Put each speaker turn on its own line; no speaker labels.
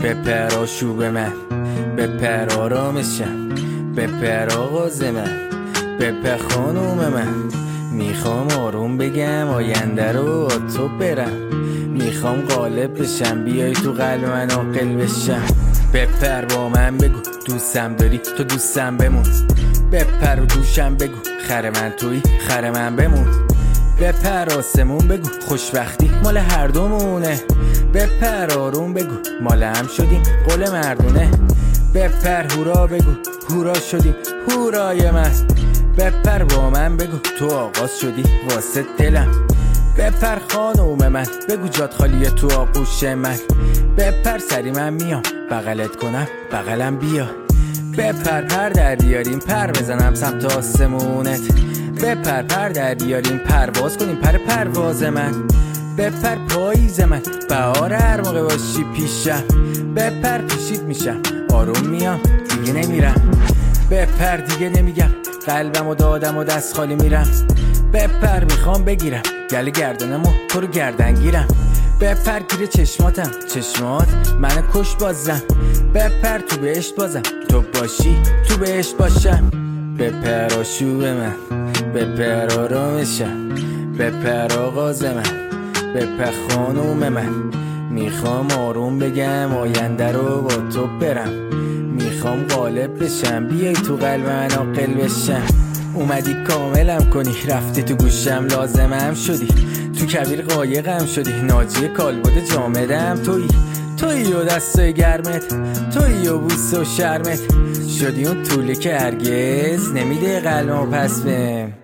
بپر آشوب من، بپر آرامشم، بپر آغاز من، بپر خانوم من. میخوام آروم بگم آینده رو تو برم، میخوام غالب بشم بیای تو قلب من عاقل بشم. بپر با من بگو دوستم داری تو دوستم بمون، بپر و دوشم بگو خر من توی خر من بمون. بپر آسمون بگو خوشبختی مال هر دومونه، بپر آروم بگو مال هم شدیم قول مردونه. بپر هورا بگو هورا شدیم هورای من، بپر با من بگو تو آغاز شدی واسه دلم. بپر خانوم من بگو جات خالیه تو آغوش من، بپر سری من میام بغلت کنم بغلم بیا. بپر پر در بیاریم پر بزنم سمت آسمونت، بپر پر در بیاریم پرواز کنیم پر پرواز من. بپر پاییز من بهار هر موقع باشی پیشم، بپر پیشید میشم آروم میام دیگه نمیرم. بپر دیگه نمیگم قلبم و دادم و دست خالی میرم، بپر میخوام بگیرم گل گردنم و تو رو گردن گیرم. بپر گیر چشماتم چشمات منو کش بازم، بپر تو بهشت بازم تو باشی تو بهشت باشم. بپر آشوب من، بپر آرامشم، بپر آغاز من، بپر خانوم من. میخوام آروم بگم آینده رو با تو برم، میخوام غالب بشم بیای تو قلب من عاقل بشم. اومدی کاملم کنی رفتی تو گوشم لازمم شدی، تو کبیر قایقم شدی ناجی کالبد جامدم تویی و دستای گرمت، تویی و بوسه و شرمت، شدی اون طولی که هرگز نمیده قلبمو پس بهم.